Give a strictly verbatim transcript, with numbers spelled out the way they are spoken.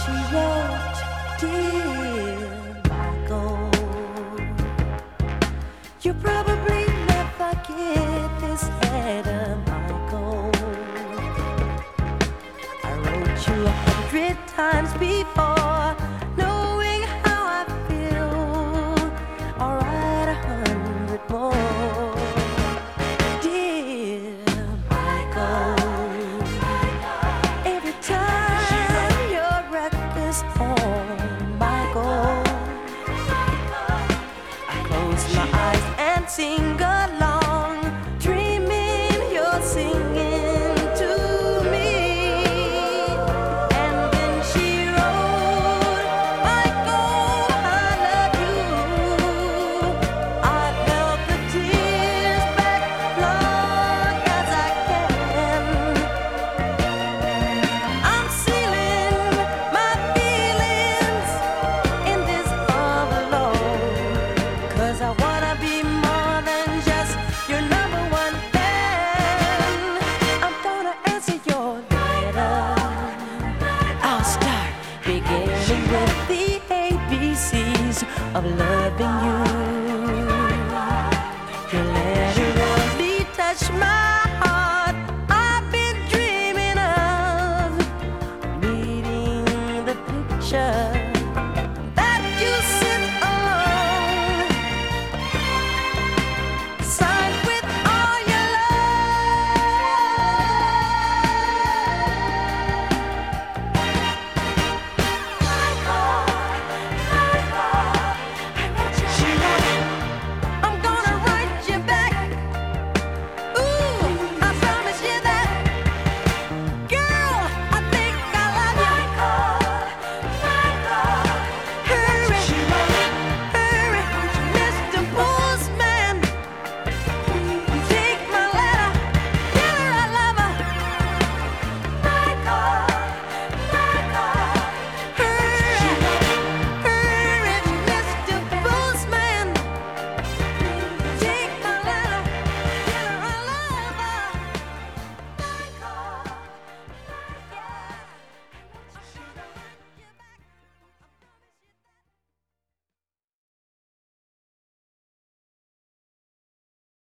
She wrote, "Dear Michael, you probably never get this letter, Michael. I wrote you a hundred times before, knowing how I feel. I'll write a hundred more. Dear Michael, every time your record's on, Michael, I close my eyes and sing along, dreaming you're singing to me." And then she wrote, "Michael, I love you." I held the tears back long as I can. I'm sealing my feelings in this envelope, 'cause I wanna be more than just your number one fan. I'm gonna answer your letter. I'll start beginning with the A B Cs of loving you. Your letter really touched my heart. I've been dreaming of meeting the picture